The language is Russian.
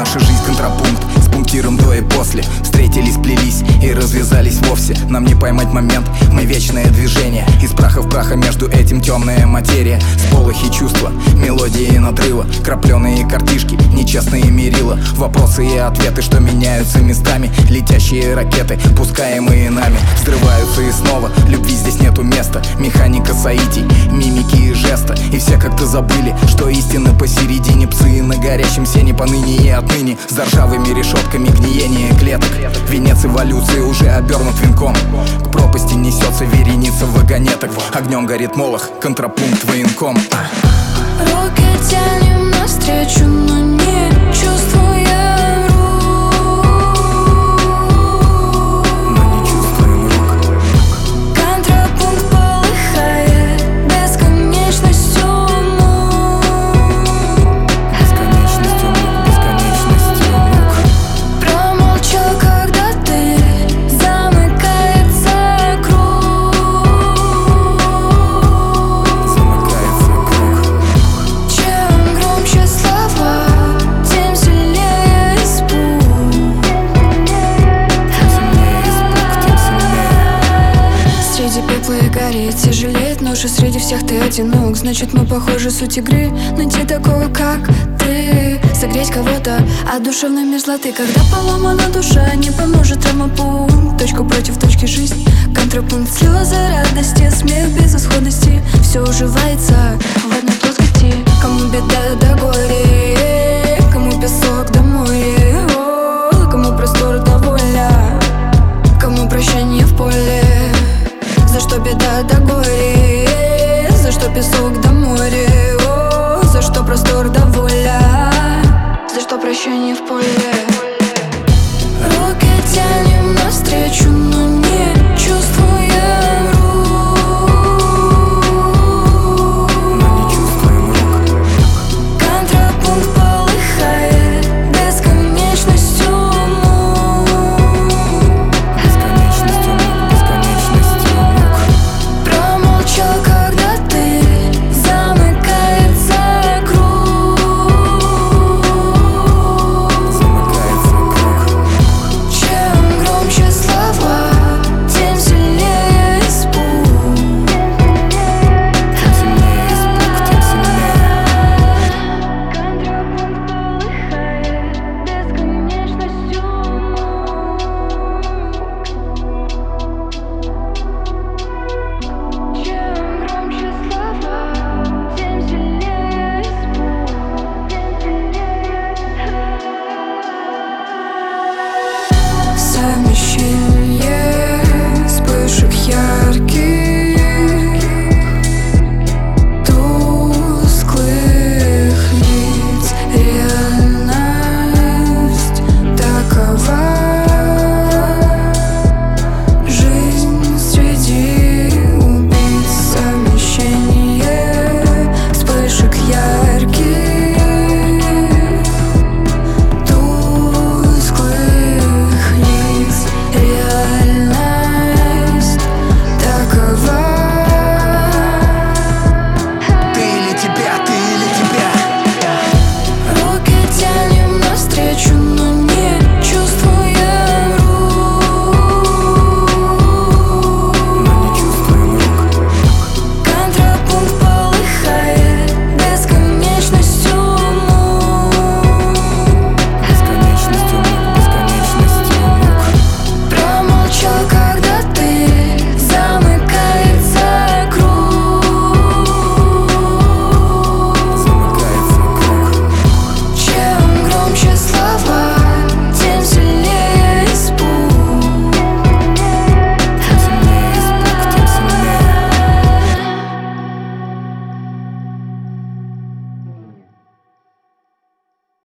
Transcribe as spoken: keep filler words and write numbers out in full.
наша жизнь контрапункт с пунктиром до и после. Встретились, плелись и развязались вовсе. Нам не поймать момент, мы вечное движение. Из праха в праха между этим темная материя. Сполохи чувства, мелодии надрыва, крапленые картишки, нечестные мерила. Вопросы и ответы, что меняются местами. Летящие ракеты, пускаемые нами, взрываются и снова. Любви здесь нету места. Механика соитий, мимики и жеста. И все как-то забыли, что истина посередине. Псы на горящем сене поныне и отныне. За ржавыми решетками гниение клеток. Венец эволюции уже обернут венком. К пропасти несется вереница вагонеток. Огнем горит молох, контрапункт военком. Руки тянем навстречу, но не чувствуем рук. Но не чувствуем рук. Контрапункт полыхает бесконечностью мук. Бесконечностью мук, бесконечностью мук. Промолчал, когда ты замыкается круг. Замыкается круг. Чем громче слова, тем сильнее испуг. Тем сильнее испуг, тем сильнее. Среди пепла и горит, тяжелеет ноша. Среди всех ты одинок, значит мы похожи. Суть игры найти такого, как ты. Согреть кого-то от душевной мерзлоты. Когда поломана душа, не поможет травмопункт. Точку против точки жизнь, контрапункт. Слезы радости, смех безысходности. Все уживается в одной плоскости. Кому беда да горе, кому песок да море, о, кому простор да воля, кому прощание в поле. За что беда да горе, за что песок да море, о, за что простор да воля, за что прощание в поле.